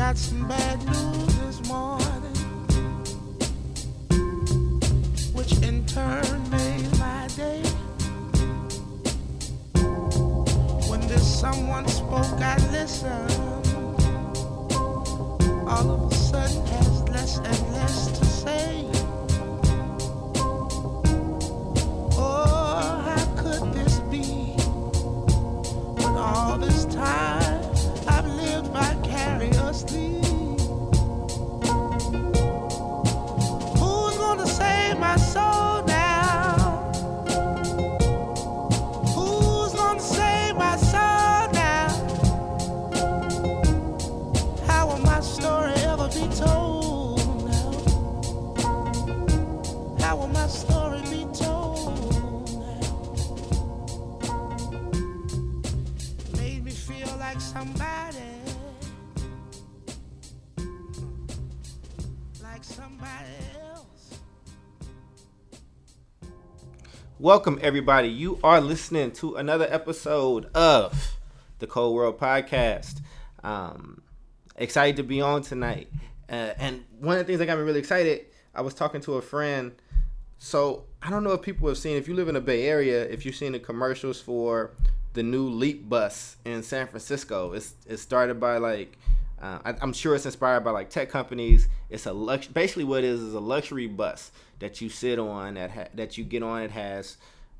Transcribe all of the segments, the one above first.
got some bad news this morning, which in turn made my day. When this someone spoke, I listened. All of a sudden has less and less to say. Oh, how could this be? When all this time I've lived vicariously. Who's gonna save my soul now? Who's gonna save my soul now? How will my story ever be told now? How will my story be told now? Made me feel like somebody. Like somebody else. Welcome, everybody. You are listening to another episode of the Cold World Podcast. Excited to be on tonight. And one of the things that got me really excited, I was talking to a friend. So I don't know if people have seen, if you live in the Bay Area, if you've seen the commercials for the new Leap bus in San Francisco. It's started by I'm sure it's inspired by like tech companies. It's basically what it is a luxury bus that you sit on, that you get on. It has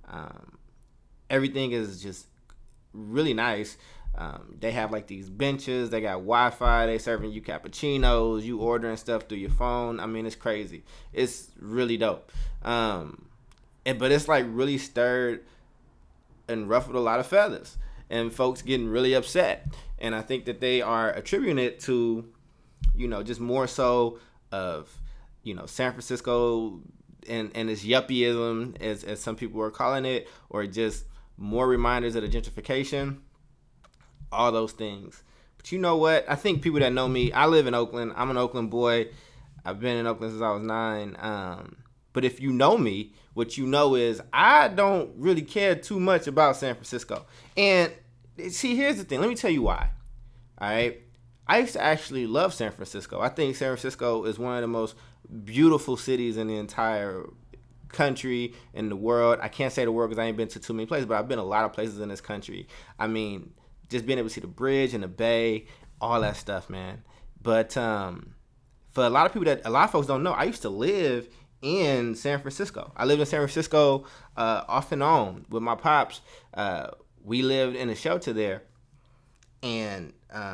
everything is just really nice. They have like these benches. They got Wi-Fi. They serving you cappuccinos. You ordering stuff through your phone. I mean, it's crazy. It's really dope. But it's like really stirred and ruffled a lot of feathers, and folks getting really upset. And I think that they are attributing it to, just more so of, San Francisco and its yuppieism, as some people are calling it, or just more reminders of the gentrification, all those things. But you know what? I think people that know me, I live in Oakland. I'm an Oakland boy. I've been in Oakland since I was 9. But if you know me, what you know is I don't really care too much about San Francisco. And see, here's the thing. Let me tell you why. All right. I used to actually love San Francisco. I think San Francisco is one of the most beautiful cities in the entire country, in the world. I can't say the world because I ain't been to too many places, but I've been a lot of places in this country. I mean, just being able to see the bridge and the bay, all that stuff, man. But for a lot of people a lot of folks don't know, I used to live in San Francisco. I lived in San Francisco off and on with my pops. We lived in a shelter there, and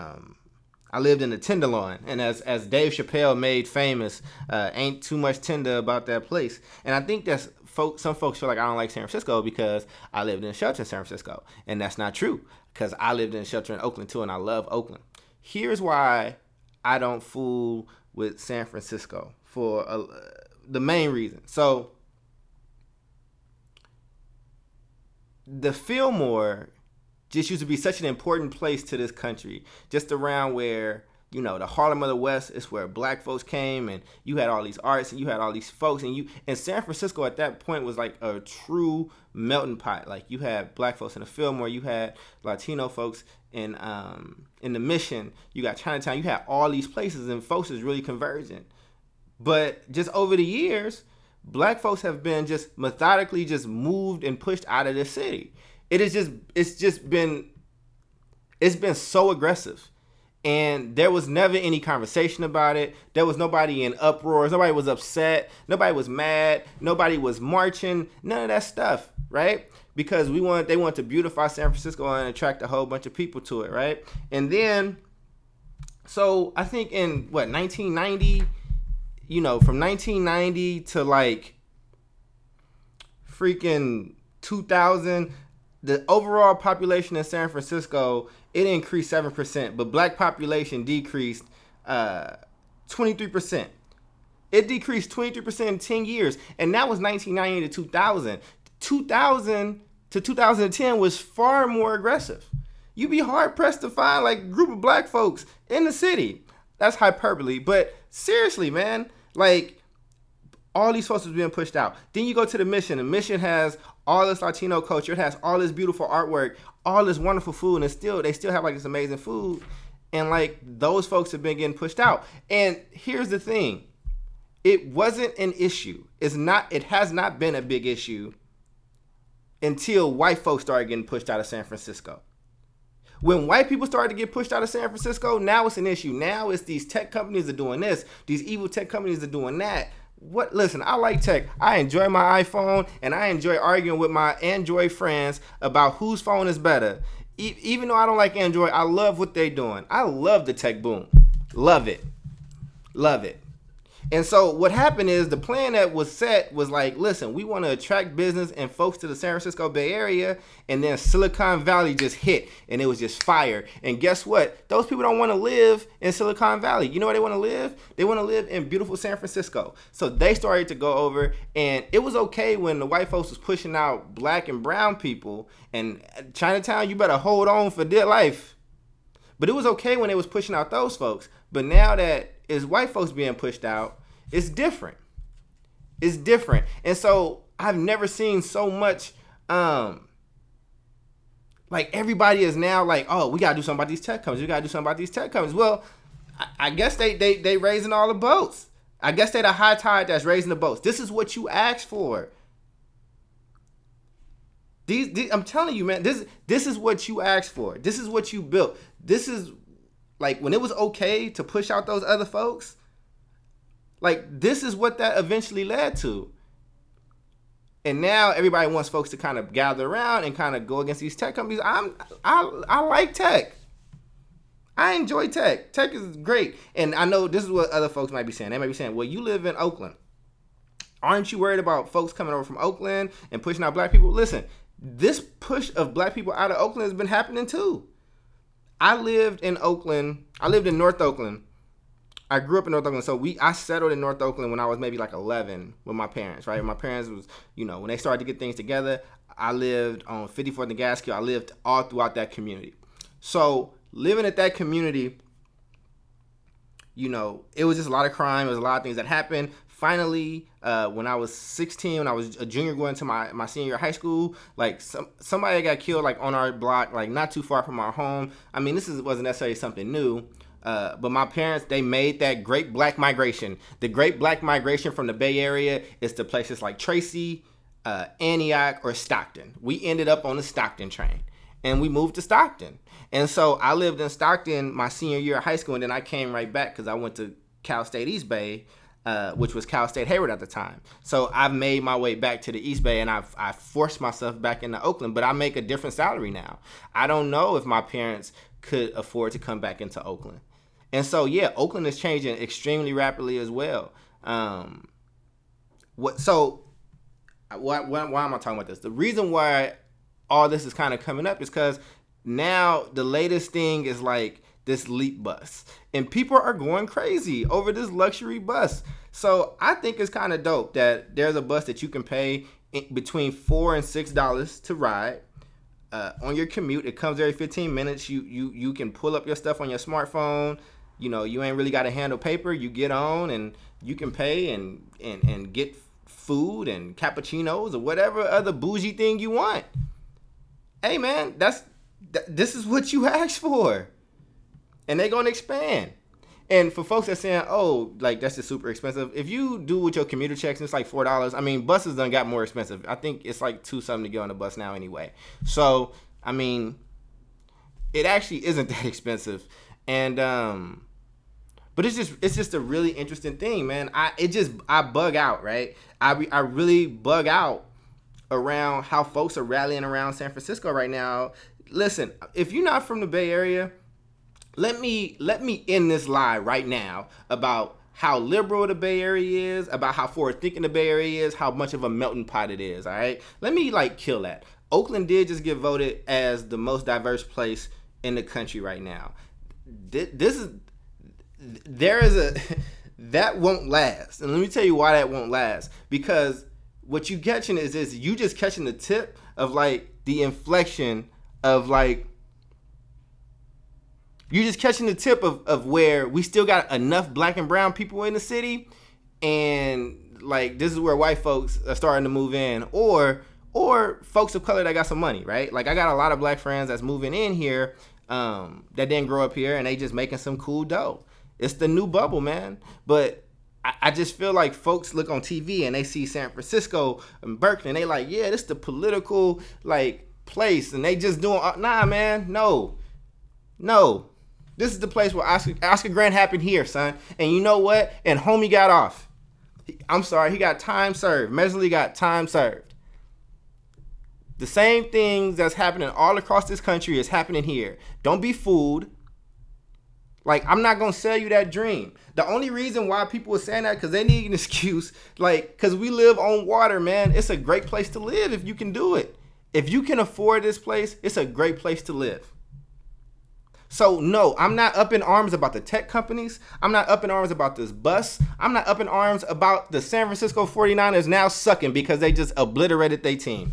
I lived in the Tenderloin. And as Dave Chappelle made famous, ain't too much tender about that place. And I think that's some folks feel like I don't like San Francisco because I lived in a shelter in San Francisco, and that's not true, because I lived in a shelter in Oakland too, and I love Oakland. Here's why I don't fool with San Francisco for the main reason. So the Fillmore just used to be such an important place to this country, just around where, the Harlem of the West is where black folks came, and you had all these arts, and you had all these folks, and San Francisco at that point was like a true melting pot. Like, you had black folks in the Fillmore, you had Latino folks in the Mission, you got Chinatown, you had all these places, and folks is really convergent. But just over the years, black folks have been just methodically just moved and pushed out of this city. It's been so aggressive. And there was never any conversation about it. There was nobody in uproars. Nobody was upset. Nobody was mad. Nobody was marching. None of that stuff, right? Because they want to beautify San Francisco and attract a whole bunch of people to it, right? And then, so I think in 1990, from 1990 to like freaking 2000, the overall population in San Francisco, it increased 7%, but black population decreased 23%. It decreased 23% in 10 years, and that was 1990 to 2000. 2000 to 2010 was far more aggressive. You'd be hard-pressed to find like a group of black folks in the city. That's hyperbole, but seriously, man, like, all these folks was being pushed out. Then you go to the Mission. The Mission has all this Latino culture. It has all this beautiful artwork, all this wonderful food, and they still have like this amazing food. And like those folks have been getting pushed out. And here's the thing. It wasn't an issue. It has not been a big issue until white folks started getting pushed out of San Francisco. When white people started to get pushed out of San Francisco, now it's an issue. Now it's these tech companies are doing this. These evil tech companies are doing that. Listen, I like tech. I enjoy my iPhone, and I enjoy arguing with my Android friends about whose phone is better. Even though I don't like Android, I love what they're doing. I love the tech boom. Love it. Love it. And so what happened is the plan that was set was like, listen, we want to attract business and folks to the San Francisco Bay Area, and then Silicon Valley just hit, and it was just fire. And guess what? Those people don't want to live in Silicon Valley. You know where they want to live? They want to live in beautiful San Francisco. So they started to go over, and it was okay when the white folks was pushing out black and brown people, and Chinatown, you better hold on for dear life. But it was okay when they was pushing out those folks. But now that it's white folks being pushed out, it's different. It's different. And so I've never seen so much, like everybody is now like, oh, we got to do something about these tech companies. We got to do something about these tech companies. Well, I guess they raising all the boats. I guess they the high tide that's raising the boats. This is what you asked for. These I'm telling you, man, this is what you asked for. This is what you built. This is like when it was okay to push out those other folks. Like, this is what that eventually led to. And now everybody wants folks to kind of gather around and kind of go against these tech companies. I like tech. I enjoy tech. Tech is great. And I know this is what other folks might be saying. They might be saying, well, you live in Oakland. Aren't you worried about folks coming over from Oakland and pushing out black people? Listen, this push of black people out of Oakland has been happening too. I lived in Oakland. I lived in North Oakland. I grew up in North Oakland, so I settled in North Oakland when I was maybe like 11 with my parents, right? My parents was, when they started to get things together, I lived on 54th and Gaskill. I lived all throughout that community. So living at that community, it was just a lot of crime. There was a lot of things that happened. Finally, when I was 16, when I was a junior going to my senior year of high school, like somebody got killed like on our block, like not too far from our home. I mean, wasn't necessarily something new. But my parents, they made that great black migration. The great black migration from the Bay Area is to places like Tracy, Antioch, or Stockton. We ended up on the Stockton train, and we moved to Stockton. And so I lived in Stockton my senior year of high school, and then I came right back because I went to Cal State East Bay, which was Cal State Hayward at the time. So I've made my way back to the East Bay, and I forced myself back into Oakland, but I make a different salary now. I don't know if my parents could afford to come back into Oakland. And so, yeah, Oakland is changing extremely rapidly as well. Why am I talking about this? The reason why all this is kind of coming up is because now the latest thing is like this Leap bus. And people are going crazy over this luxury bus. So I think it's kind of dope that there's a bus that you can pay between $4 and $6 to ride. On your commute. It comes every 15 minutes. You can pull up your stuff on your smartphone. You ain't really got to handle paper. You get on and you can pay and get food and cappuccinos or whatever other bougie thing you want. Hey man, this is what you asked for, and they're gonna expand. And for folks that's saying, oh, like that's just super expensive. If you do with your commuter checks, it's like $4. I mean, buses done got more expensive. I think it's like $2 something to get on a bus now anyway. So I mean, it actually isn't that expensive. And but it's just a really interesting thing, man. I bug out, right? I really bug out around how folks are rallying around San Francisco right now. Listen, if you're not from the Bay Area, let me end this lie right now about how liberal the Bay Area is, about how forward thinking the Bay Area is, how much of a melting pot it is. All right, let me kill that. Oakland did just get voted as the most diverse place in the country right now. That won't last. And let me tell you why that won't last. Because what you catching is this, you just catching the tip of the inflection of you're just catching the tip of where we still got enough black and brown people in the city, and this is where white folks are starting to move in, or folks of color that got some money, right? I got a lot of black friends that's moving in here that didn't grow up here, and they just making some cool dough. It's the new bubble, man. But I just feel like folks look on TV and they see San Francisco and Berkeley, and they like, yeah, this is the political like place, and they just doing nah, man, no. This is the place where Oscar Grant happened here, son. And you know what? And homie got off. I'm sorry, he got time served. Mesley got time served. The same things that's happening all across this country is happening here. Don't be fooled. Like, I'm not going to sell you that dream. The only reason why people are saying that because they need an excuse. Like, because we live on water, man. It's a great place to live if you can do it. If you can afford this place, it's a great place to live. So, no, I'm not up in arms about the tech companies. I'm not up in arms about this bus. I'm not up in arms about the San Francisco 49ers now sucking because they just obliterated their team.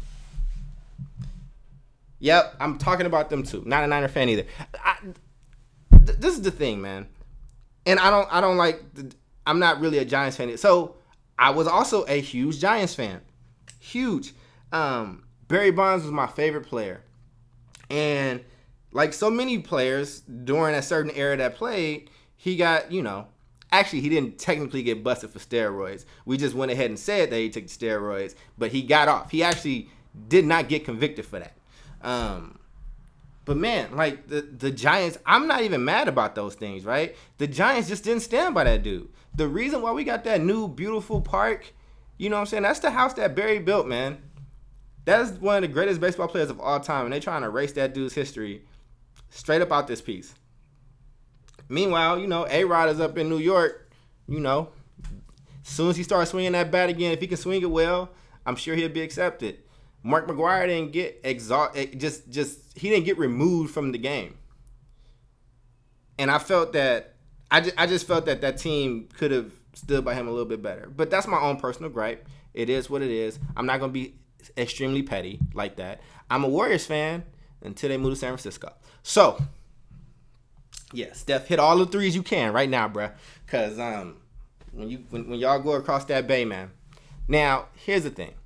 Yep, I'm talking about them too. Not a Niner fan either. This is the thing, man. And I don't like, I'm not really a Giants fan. So, I was also a huge Giants fan. Huge. Barry Bonds was my favorite player. And like so many players during a certain era that played, he got, actually he didn't technically get busted for steroids. We just went ahead and said that he took steroids, but he got off. He actually did not get convicted for that. But man, like the Giants, I'm not even mad about those things, right? The Giants just didn't stand by that dude. The reason why we got that new beautiful park, you know what I'm saying? That's the house that Barry built, man. That's one of the greatest baseball players of all time, and they trying to erase that dude's history straight up out this piece. Meanwhile, A-Rod is up in New York, as soon as he starts swinging that bat again, if he can swing it well, I'm sure he'll be accepted. Mark McGwire didn't get he didn't get removed from the game. And I felt that, I just felt that team could have stood by him a little bit better. But that's my own personal gripe. It is what it is. I'm not going to be extremely petty like that. I'm a Warriors fan until they move to San Francisco. So, yeah, Steph, hit all the threes you can right now, bruh. Because when y'all go across that bay, man. Now, here's the thing.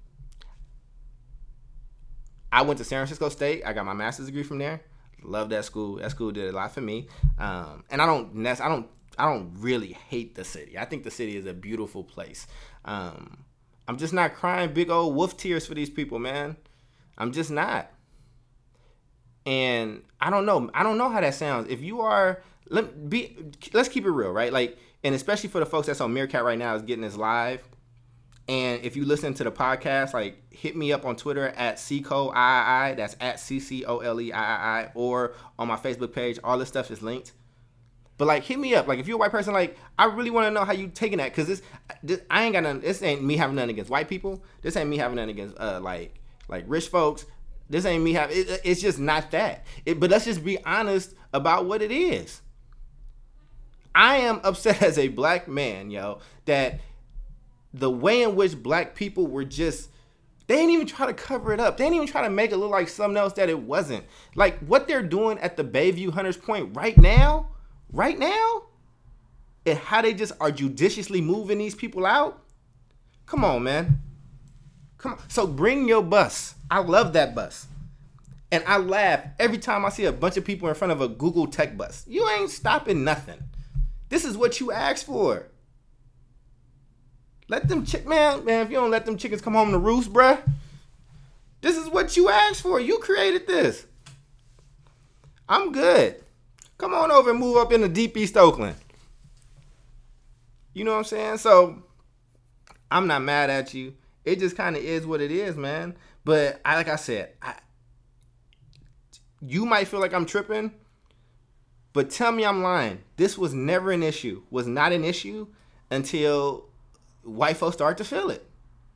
I went to San Francisco State. I got my master's degree from there. Love that school. That school did a lot for me. And I don't really hate the city. I think the city is a beautiful place. I'm just not crying big old wolf tears for these people, man. I'm just not. And I don't know how that sounds. If you are, let's keep it real, right? Like, and especially for the folks that's on Meerkat right now is getting this live. And if you listen to the podcast, like, hit me up on Twitter at CCOLEII. That's at CCOLEII, or on my Facebook page. All this stuff is linked. But, like, hit me up. Like, if you're a white person, like, I really want to know how you taking that. Because I ain't got nothing. This ain't me having nothing against white people. This ain't me having nothing against, like rich folks. This ain't me having, it's just not that. But let's just be honest about what it is. I am upset as a black man, that the way in which black people were just, they didn't even try to cover it up. They didn't even try to make it look like something else that it wasn't. Like, what they're doing at the Bayview Hunters Point right now, and how they just are judiciously moving these people out. Come on, man. Come on. So bring your bus. I love that bus. And I laugh every time I see a bunch of people in front of a Google Tech bus. You ain't stopping nothing. This is what you asked for. Let them man, if you don't let them chickens come home to roost, bruh. This is what you asked for. You created this. I'm good. Come on over and move up into Deep East Oakland. You know what I'm saying? So, I'm not mad at you. It just kind of is what it is, man. But like I said, you might feel like I'm tripping, but tell me I'm lying. This was never an issue. Was not an issue until white folks start to feel it.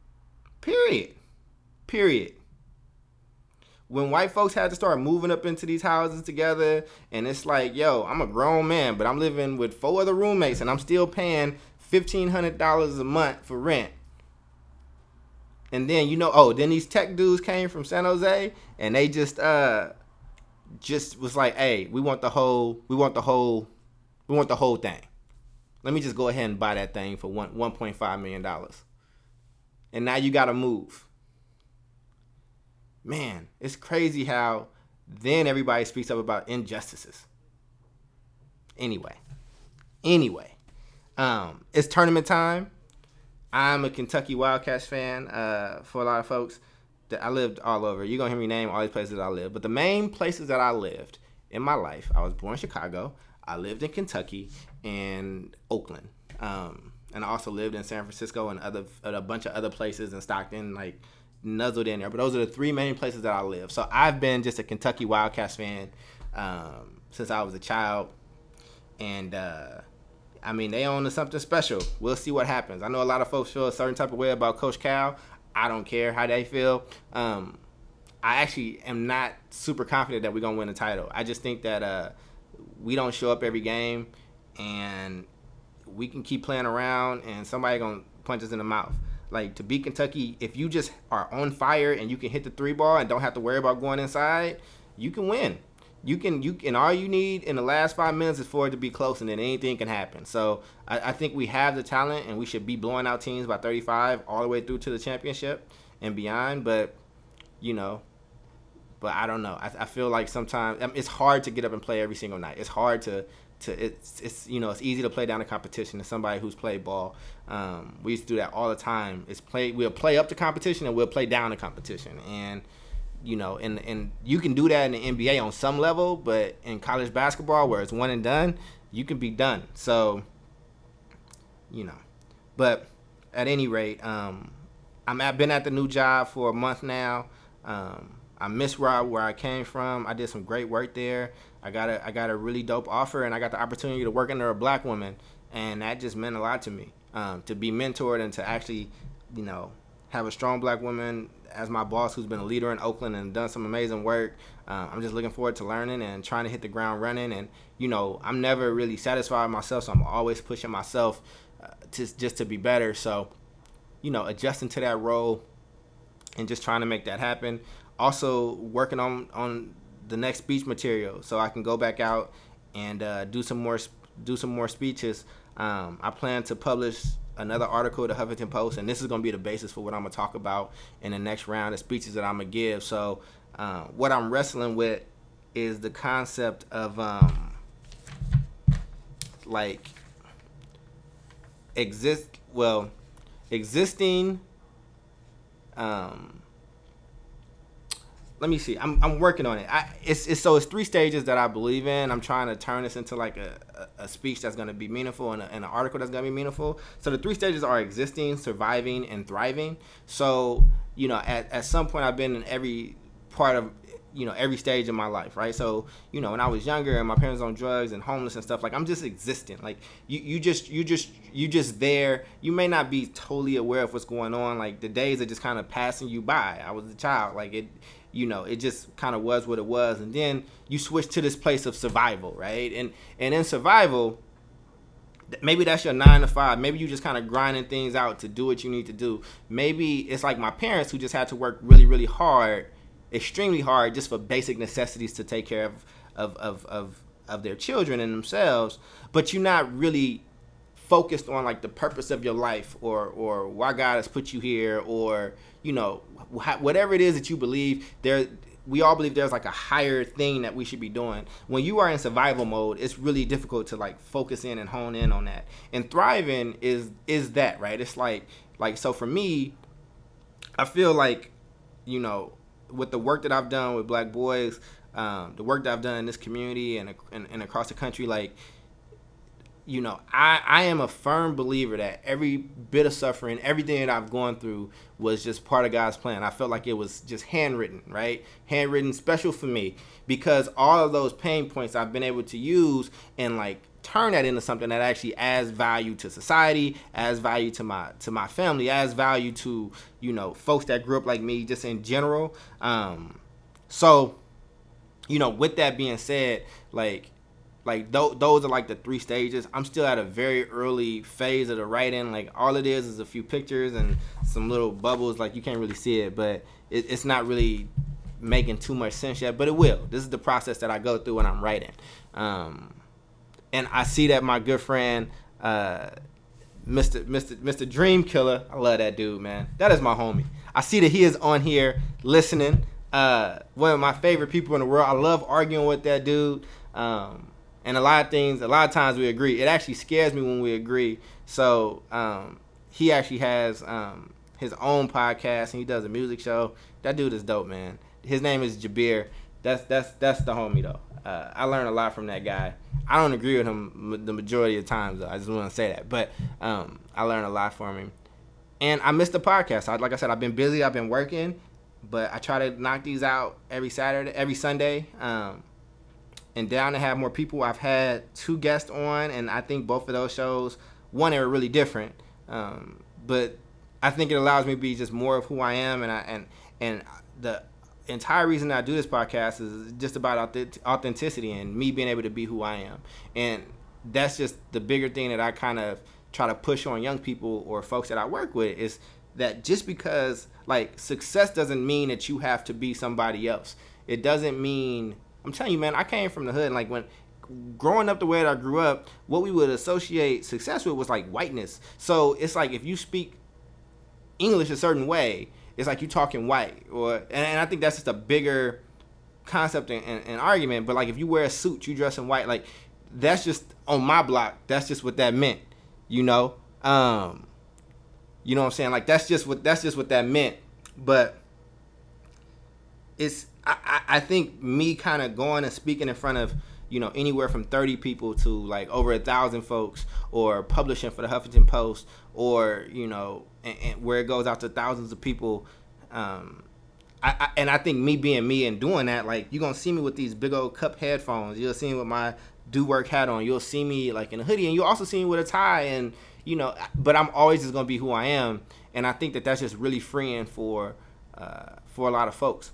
Period. When white folks had to start moving up into these houses together, and it's like, yo, I'm a grown man, but I'm living with 4 other roommates, and I'm still paying $1,500 a month for rent. And then, then these tech dudes came from San Jose, and they just was like, hey, we want the whole thing. Let me just go ahead and buy that thing for $1.5 million. And now you got to move. Man, it's crazy how Then everybody speaks up about injustices. Anyway, it's tournament time. I'm a Kentucky Wildcats fan. For a lot of folks, that I lived all over. You're gonna hear me name all these places that I live, but the main places that I lived in my life, I was born in Chicago. I lived in Kentucky and Oakland, and I also lived in San Francisco and a bunch of other places in Stockton, like nuzzled in there. But those are the three main places that I live. So I've been just a Kentucky Wildcats fan since I was a child, and I mean, they own something special. We'll see what happens. I know a lot of folks feel a certain type of way about Coach Cal. I don't care how they feel. I actually am not super confident that we're going to win the title. I just think that we don't show up every game, and we can keep playing around, and somebody going to punch us in the mouth. Like, to beat Kentucky, if you just are on fire and you can hit the three ball and don't have to worry about going inside, you can win. You can, all you need in the last 5 minutes is for it to be close, and then anything can happen. So I think we have the talent, and we should be blowing out teams by 35 all the way through to the championship and beyond. But I don't know. I feel like sometimes it's hard to get up and play every single night. It's hard to it's it's easy to play down the competition as somebody who's played ball. We used to do that all the time. We'll play up the competition and we'll play down the competition, and and you can do that in the NBA on some level, but in college basketball where it's one and done, you can be done. So, but at any rate, I've been at the new job for a month now. I miss where I came from. I did some great work there. I got a really dope offer, and I got the opportunity to work under a black woman, and that just meant a lot to me. To be mentored and to actually, have a strong black woman as my boss who's been a leader in Oakland and done some amazing work. I'm just looking forward to learning and trying to hit the ground running. And, I'm never really satisfied with myself, so I'm always pushing myself just to be better. So, adjusting to that role and just trying to make that happen. Also working on the next speech material so I can go back out and do some more speeches. I plan to publish another article at the Huffington Post, and this is going to be the basis for what I'm going to talk about in the next round of speeches that I'm going to give. So what I'm wrestling with is the concept of existing let me see. I'm working on it. It's 3 stages that I believe in. I'm trying to turn this into like a speech that's going to be meaningful and an article that's going to be meaningful. So the 3 stages are existing, surviving, and thriving. So, at some point I've been in every part of, every stage of my life, right? So, when I was younger and my parents on drugs and homeless and stuff, like I'm just existing. Like you just there. You may not be totally aware of what's going on. Like the days are just kind of passing you by. I was a child. Like it just kind of was what it was. And then you switch to this place of survival, right? And in survival, maybe that's your 9 to 5. Maybe you just kind of grinding things out to do what you need to do. Maybe it's like my parents who just had to work really, really hard, extremely hard, just for basic necessities to take care of their children and themselves. But you're not really focused on like the purpose of your life or why God has put you here, or whatever it is that you believe. We all believe there's like a higher thing that we should be doing. When you are in survival mode, it's really difficult to like focus in and hone in on that. And thriving is that, right? It's like so for me, I feel like with the work that I've done with Black boys, the work that I've done in this community and across the country, like I am a firm believer that every bit of suffering, everything that I've gone through was just part of God's plan. I felt like it was just handwritten, right? Handwritten special for me, because all of those pain points I've been able to use and like turn that into something that actually adds value to society, adds value to my family, adds value to, folks that grew up like me just in general. So, with that being said, those are like the 3 stages. I'm still at a very early phase of the writing. Like all it is a few pictures and some little bubbles. Like you can't really see it, but it's not really making too much sense yet. But it will. This is the process that I go through when I'm writing. And I see that my good friend, Mr. Dream Killer, I love that dude, man. That is my homie. I see that he is on here listening. One of my favorite people in the world. I love arguing with that dude. And a lot of times we agree. It actually scares me when we agree. So he actually has his own podcast, and he does a music show. That dude is dope, man. His name is Jabir. That's the homie though. I learned a lot from that guy. I don't agree with him the majority of the times though. I just want to say that, but I learned a lot from him. And I missed the podcast. Like I said, I've been busy. I've been working, but I try to knock these out every Sunday. And down to have more people. I've had 2 guests on, and I think both of those shows, one, they were really different, but I think it allows me to be just more of who I am, and the entire reason I do this podcast is just about authenticity and me being able to be who I am, and that's just the bigger thing that I kind of try to push on young people or folks that I work with, is that just because like success doesn't mean that you have to be somebody else. It doesn't mean, I'm telling you, man, I came from the hood, and like when growing up the way that I grew up, what we would associate success with was like whiteness. So it's like if you speak English a certain way, it's like you talking white, and I think that's just a bigger concept and argument. But like if you wear a suit, you dress in white, like that's just on my block. That's just what that meant, you know. You know what I'm saying? Like that's just what that meant. But it's I think me kind of going and speaking in front of, you know, anywhere from 30 people to like over 1,000 folks, or publishing for the Huffington Post, or, you know, and where it goes out to thousands of people. I think me being me and doing that, like you're going to see me with these big old cup headphones. You'll see me with my do work hat on. You'll see me like in a hoodie, and you'll also see me with a tie, and, you know, but I'm always just going to be who I am. And I think that that's just really freeing for a lot of folks.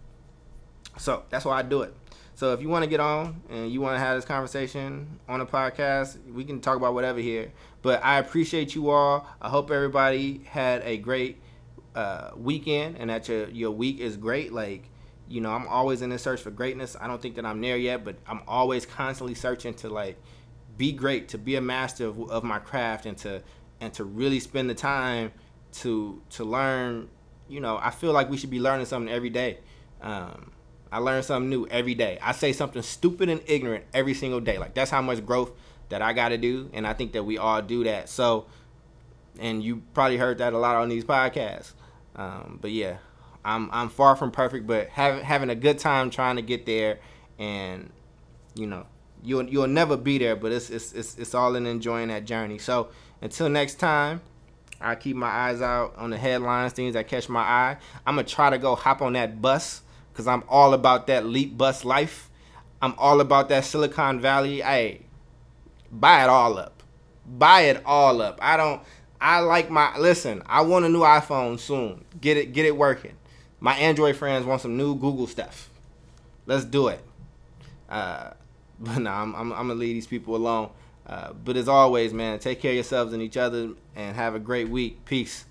So that's why I do it. So if you want to get on and you want to have this conversation on a podcast, we can talk about whatever here. But I appreciate you all. I hope everybody had a great weekend, and that your week is great. Like, you know, I'm always in this search for greatness. I don't think that I'm there yet, but I'm always constantly searching to like be great, to be a master of my craft, and to really spend the time to learn. You know, I feel like we should be learning something every day. I learn something new every day. I say something stupid and ignorant every single day. Like that's how much growth that I got to do, and I think that we all do that. So, and you probably heard that a lot on these podcasts. But yeah, I'm far from perfect, but having a good time trying to get there, and you know, you'll never be there, but it's all in enjoying that journey. So until next time, I keep my eyes out on the headlines, things that catch my eye. I'm gonna try to go hop on that bus, because I'm all about that Leap Bus life. I'm all about that Silicon Valley. Hey, buy it all up. Buy it all up. I want a new iPhone soon. Get it working. My Android friends want some new Google stuff. Let's do it. But no, I'm going to leave these people alone. But as always, man, take care of yourselves and each other, and have a great week. Peace.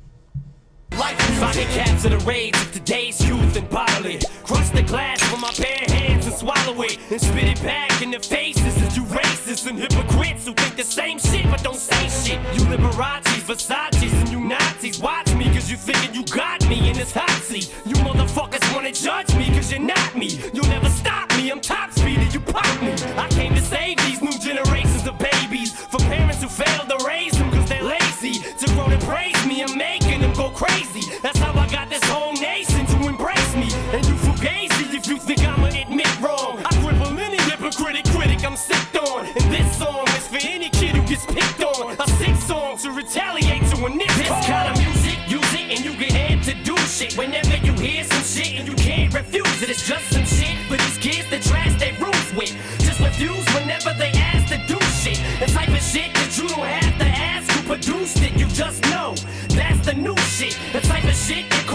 Finding caps of the rage of today's youth and bodily. Crush the glass with my bare hands and swallow it, and spit it back in the faces of you racists and hypocrites who think the same shit but don't say shit. You Liberace's, Versace's, and you Nazis, watch me cause you thinking you got me in this hot seat. You motherfuckers wanna judge me cause you're not me. You'll never stop me, I'm top speed and you pop me. I came to save these new generations of babies from parents who failed to raise them cause they're lazy. To grow to praise me, I'm making them go crazy. That's how I got this whole nation to embrace me. And you fugazi if you think I'ma admit wrong. I cripple any hypocritic critic I'm sick on. And this song is for any kid who gets picked on. A sick song to retaliate to a nigga. This kind of music, use it and you get amped to do shit. Whenever you hear some shit and you can't refuse it, it's just some shit for these kids that trash their roots with. Just refuse whenever they ask to do shit. The type of shit that you don't have to ask who produced it. You just know that's the new shit. The type of shit that